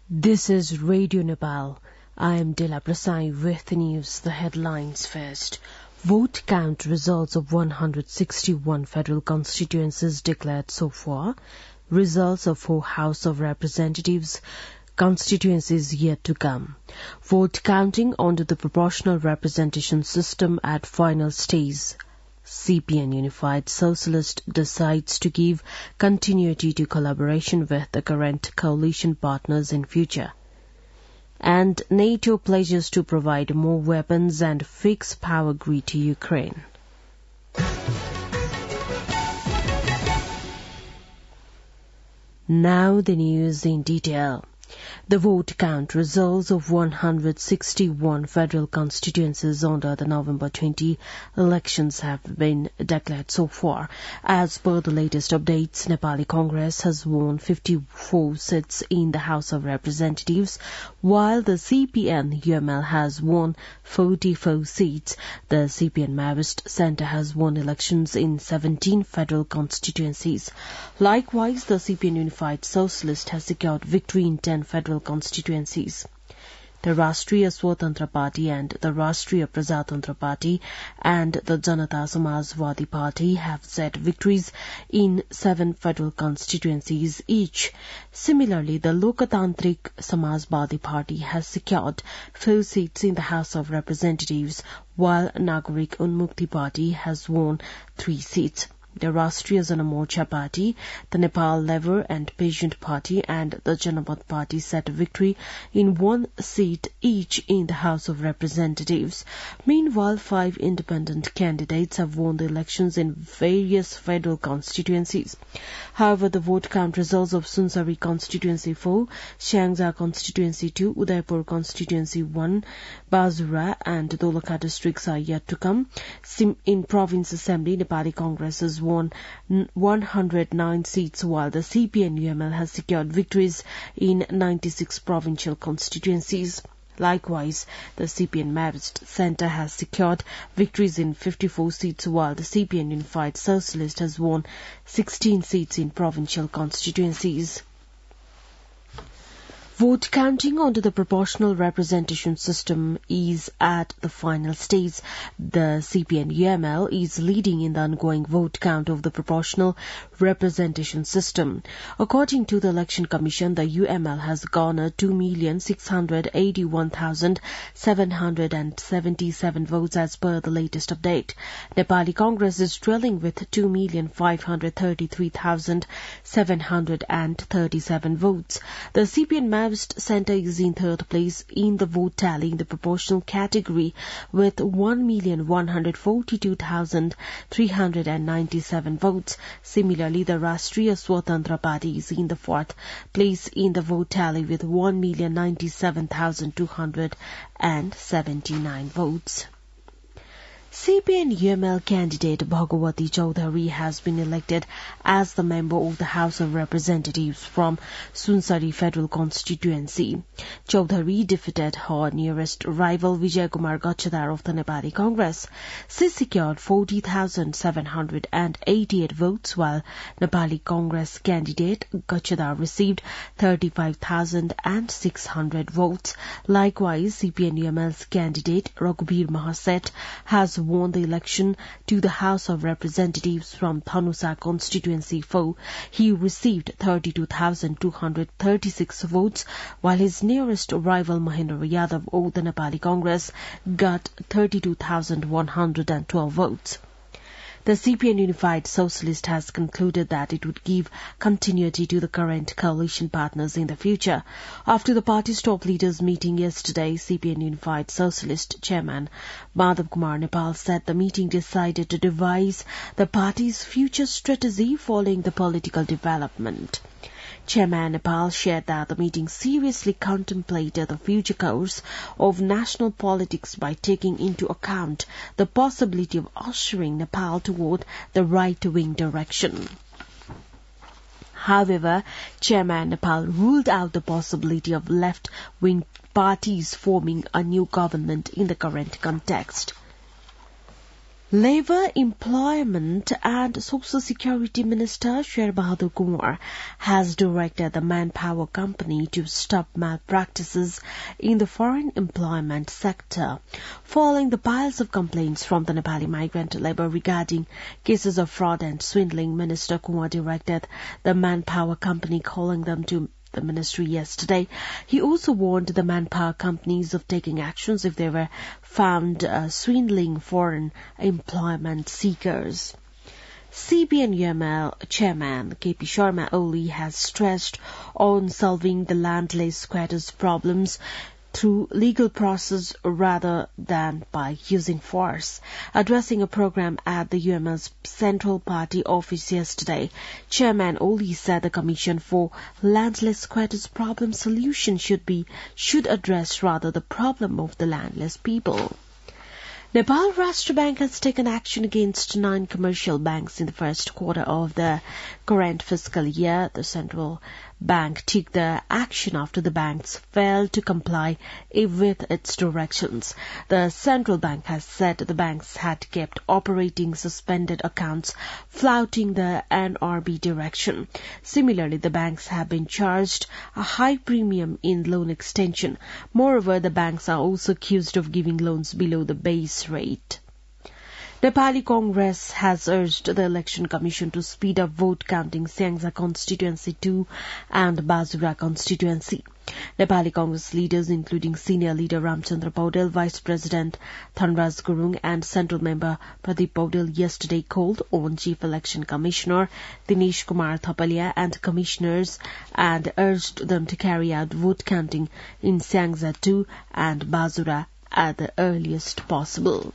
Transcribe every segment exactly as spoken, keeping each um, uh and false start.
This is Radio Nepal. I am Dela Prasai with the news. The headlines first. Vote count results of one hundred sixty-one federal constituencies declared so far. Results of four House of Representatives constituencies yet to come. Vote counting under the proportional representation system at final stage. C P N Unified Socialist decides to give continuity to collaboration with the current coalition partners in future. And NATO pledges to provide more weapons and fix power grid to Ukraine. Now the news in detail. The vote count results of one hundred sixty-one federal constituencies under the November twentieth elections have been declared so far. As per the latest updates, Nepali Congress has won fifty-four seats in the House of Representatives, while the C P N U M L has won forty-four seats. The C P N Maoist Centre has won elections in seventeen federal constituencies. Likewise, the C P N Unified Socialist has secured victory in ten federal constituencies. The Rashtriya Swatantra Party and the Rashtriya Prajatantra Party and the Janata Samajwadi Party have set victories in seven federal constituencies each. Similarly, the Lokatantrik Samajwadi Party has secured four seats in the House of Representatives, while Nagarik Unmukti Party has won three seats. The Rashtriya Jana Morcha Party, the Nepal Lever and Patient Party and the Janamat Party set victory in one seat each in the House of Representatives. Meanwhile, five independent candidates have won the elections in various federal constituencies. However, the vote count results of Sunsari Constituency four, Shangja Constituency two, Udaipur Constituency one, Bazura and Dolakha districts are yet to come. In Province Assembly, Nepali Congress has won one hundred nine seats, while the C P N U M L has secured victories in ninety-six provincial constituencies. Likewise, the C P N Maoist Centre has secured victories in fifty-four seats, while the C P N Unified Socialist has won sixteen seats in provincial constituencies. Vote counting under the proportional representation system is at the final stage. The C P N U M L is leading in the ongoing vote count of the proportional representation system. According to the Election Commission, the U M L has garnered two million six hundred eighty-one thousand seven hundred seventy-seven votes as per the latest update. Nepali Congress is trailing with two million five hundred thirty-three thousand seven hundred thirty-seven votes. The C P N Maoist Centre is in third place in the vote tally in the proportional category with one million one hundred forty-two thousand three hundred ninety-seven votes. Similarly, the Rashtriya Swatantra Party is in the fourth place in the vote tally with one million ninety-seven thousand two hundred seventy-nine votes. C P N U M L candidate Bhagawati Chaudhary has been elected as the member of the House of Representatives from Sunsari Federal Constituency. Chaudhary defeated her nearest rival Vijay Kumar Gachadar of the Nepali Congress. She secured forty thousand seven hundred eighty-eight votes, while Nepali Congress candidate Gachadar received thirty-five thousand six hundred votes. Likewise, C P N U M L's candidate Raghubir Mahaset has won the election to the House of Representatives from Thanusa Constituency four. He received thirty-two thousand two hundred thirty-six votes, while his nearest rival Mahendra Yadav of the Nepali Congress got thirty-two thousand one hundred twelve votes. The C P N Unified Socialist has concluded that it would give continuity to the current coalition partners in the future. After the party's top leaders meeting yesterday, C P N Unified Socialist Chairman Madhav Kumar Nepal said the meeting decided to devise the party's future strategy following the political development. Chairman Nepal shared that the meeting seriously contemplated the future course of national politics by taking into account the possibility of ushering Nepal toward the right-wing direction. However, Chairman Nepal ruled out the possibility of left-wing parties forming a new government in the current context. Labour, Employment and Social Security Minister Sher Bahadur Kumar has directed the Manpower Company to stop malpractices in the foreign employment sector, following the piles of complaints from the Nepali migrant labour regarding cases of fraud and swindling. Minister Kumar directed the Manpower Company, calling them to the ministry yesterday. He also warned the manpower companies of taking actions if they were found uh, swindling foreign employment seekers. C P N U M L Chairman K P Sharma Oli has stressed on solving the landless squatters' problems through legal process rather than by using force. Addressing a program at the U M L's Central Party office yesterday, Chairman Oli said the Commission for Landless Squatters Problem Solution should be should address rather the problem of the landless people. Nepal Rashtra Bank has taken action against nine commercial banks in the first quarter of the current fiscal year. The central bank took the action after the banks failed to comply with its directions. The central bank has said the banks had kept operating suspended accounts, flouting the N R B direction. Similarly, the banks have been charged a high premium in loan extension. Moreover, the banks are also accused of giving loans below the base rate. Nepali Congress has urged the Election Commission to speed up vote counting Syangza Constituency two and Bazura Constituency. Nepali Congress leaders, including senior leader Ramchandra Paudel, Vice President Thanraj Gurung and Central Member Pradeep Paudel, yesterday called on Chief Election Commissioner Dinesh Kumar Thapalia and commissioners and urged them to carry out vote counting in Syangza two and Bazura at the earliest possible.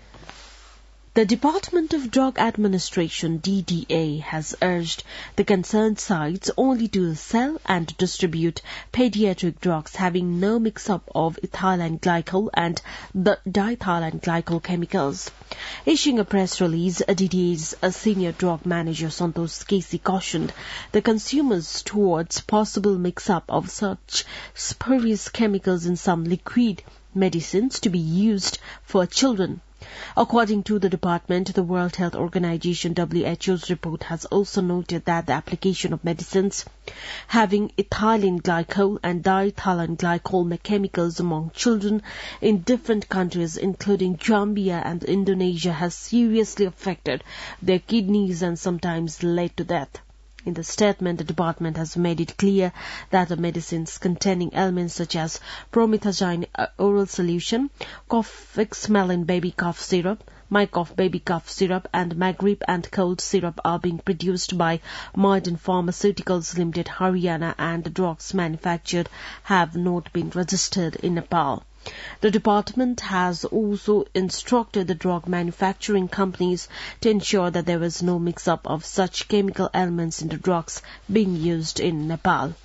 The Department of Drug Administration, D D A, has urged the concerned sites only to sell and distribute pediatric drugs having no mix-up of ethylene glycol and the diethylene glycol chemicals. Issuing a press release, D D A's senior drug manager Santosh Casey cautioned the consumers towards possible mix-up of such spurious chemicals in some liquid medicines to be used for children. According to the department, the World Health Organization W H O's report has also noted that the application of medicines having ethylene glycol and diethylene glycol chemicals among children in different countries, including Gambia and Indonesia, has seriously affected their kidneys and sometimes led to death. In the statement, the department has made it clear that the medicines containing elements such as promethazine oral solution, Cofixmelin baby cough syrup, Mycough baby cough syrup, and Magrip and cold syrup are being produced by Modern Pharmaceuticals Limited, Haryana, and the drugs manufactured have not been registered in Nepal. The department has also instructed the drug manufacturing companies to ensure that there is no mix-up of such chemical elements in the drugs being used in Nepal.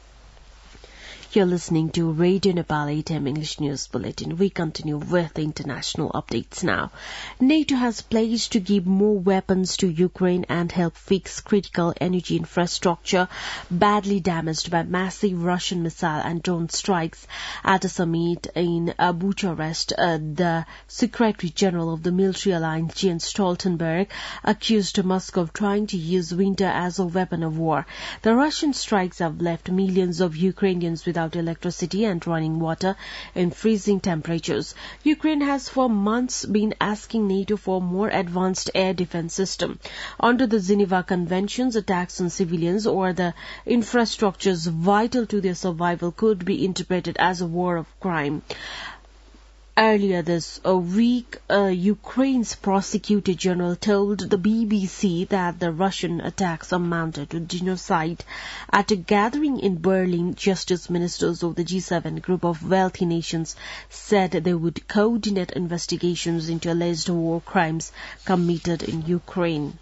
You're listening to Radio Nepal eight A M English News Bulletin. We continue with the international updates now. NATO has pledged to give more weapons to Ukraine and help fix critical energy infrastructure badly damaged by massive Russian missile and drone strikes. At a summit in uh, Bucharest, uh, the Secretary General of the Military Alliance, Jens Stoltenberg, accused Moscow of trying to use winter as a weapon of war. The Russian strikes have left millions of Ukrainians without electricity and running water in freezing temperatures. Ukraine has for months been asking NATO for more advanced air defense system. Under the Geneva Conventions, attacks on civilians or the infrastructures vital to their survival could be interpreted as a war of crime. Earlier this week, uh, Ukraine's prosecutor general told the B B C that the Russian attacks amounted to genocide. At a gathering in Berlin, justice ministers of the G seven group of wealthy nations said they would coordinate investigations into alleged war crimes committed in Ukraine.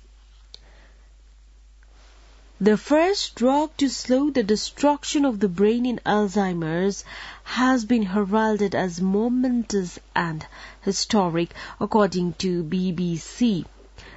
The first drug to slow the destruction of the brain in Alzheimer's has been heralded as momentous and historic, according to B B C.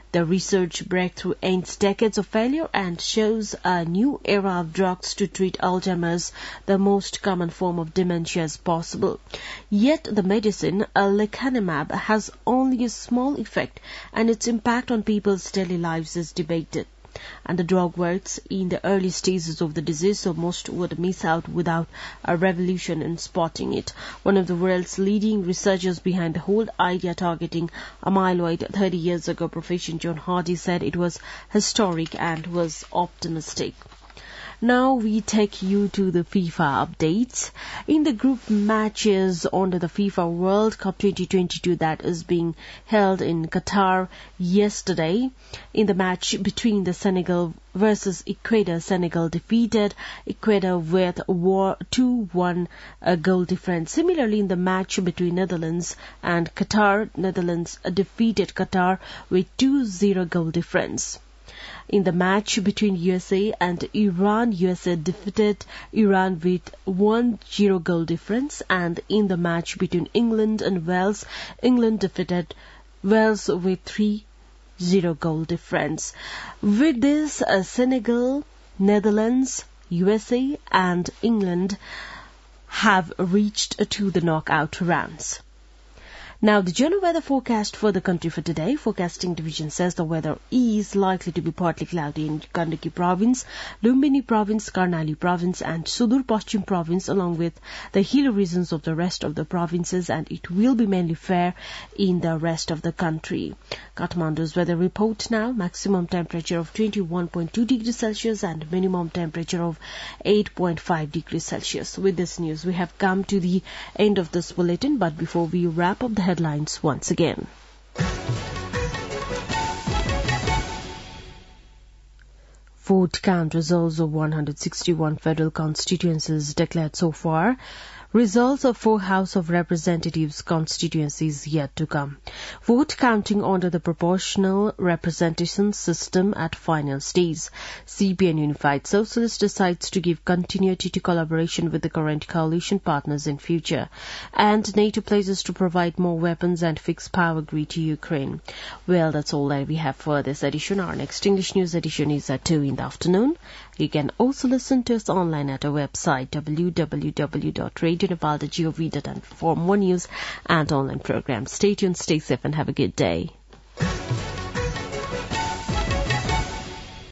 The research breakthrough ends decades of failure and shows a new era of drugs to treat Alzheimer's, the most common form of dementia, as possible. Yet the medicine, lecanemab, has only a small effect, and its impact on people's daily lives is debated. And the drug works in the early stages of the disease, so most would miss out without a revolution in spotting it. One of the world's leading researchers behind the whole idea targeting amyloid thirty years ago, Professor John Hardy, said it was historic and was optimistic. Now we take you to the FIFA updates. In the group matches under the FIFA World Cup twenty twenty-two that is being held in Qatar yesterday, in the match between the Senegal versus Ecuador, Senegal defeated Ecuador with a two one goal difference. Similarly, in the match between Netherlands and Qatar, Netherlands defeated Qatar with two zero goal difference. In the match between U S A and Iran, U S A defeated Iran with one zero goal difference, and in the match between England and Wales, England defeated Wales with three zero goal difference. With this, uh, Senegal, Netherlands, U S A and England have reached to the knockout rounds. Now, the general weather forecast for the country for today. Forecasting division says the weather is likely to be partly cloudy in Gandaki province, Lumbini province, Karnali province and Sudur Paschim province, along with the hilly regions of the rest of the provinces, and it will be mainly fair in the rest of the country. Kathmandu's weather report now. Maximum temperature of twenty-one point two degrees Celsius and minimum temperature of eight point five degrees Celsius. With this news, we have come to the end of this bulletin, but before we wrap up the headlines once again. Vote count results of one hundred sixty-one federal constituencies declared so far. Results of four House of Representatives constituencies yet to come. Vote counting under the proportional representation system at final stage. C P N Unified Socialist decides to give continuity to collaboration with the current coalition partners in future. And NATO pledges to provide more weapons and fixed power grid to Ukraine. Well, that's all that we have for this edition. Our next English news edition is at two in the afternoon. You can also listen to us online at our website w w w dot radio nepal dot gov dot in for more news and online programs. Stay tuned, stay safe and have a good day.